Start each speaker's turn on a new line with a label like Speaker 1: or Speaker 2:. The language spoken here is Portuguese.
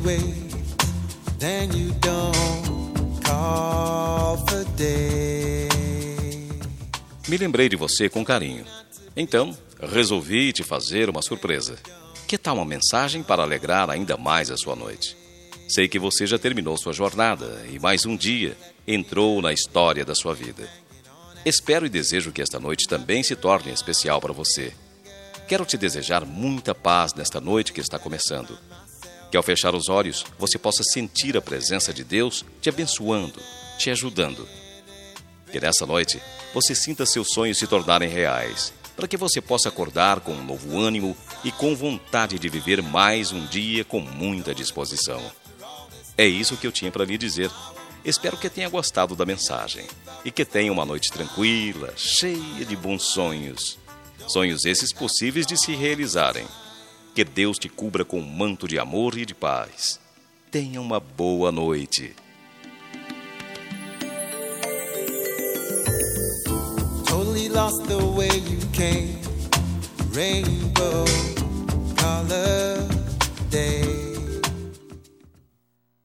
Speaker 1: away, then you don't call for day.
Speaker 2: Me lembrei de você com carinho. Então, resolvi te fazer uma surpresa. Que tal uma mensagem para alegrar ainda mais a sua noite? Sei que você já terminou sua jornada e mais um dia entrou na história da sua vida. Espero e desejo que esta noite também se torne especial para você. Quero te desejar muita paz nesta noite que está começando. Que ao fechar os olhos, você possa sentir a presença de Deus te abençoando, te ajudando. Que nessa noite, você sinta seus sonhos se tornarem reais, para que você possa acordar com um novo ânimo e com vontade de viver mais um dia com muita disposição. É isso que eu tinha para lhe dizer. Espero que tenha gostado da mensagem e que tenha uma noite tranquila, cheia de bons sonhos. Sonhos esses possíveis de se realizarem. Que Deus te cubra com um manto de amor e de paz. Tenha uma boa noite.
Speaker 1: Totally lost the way you came. Rain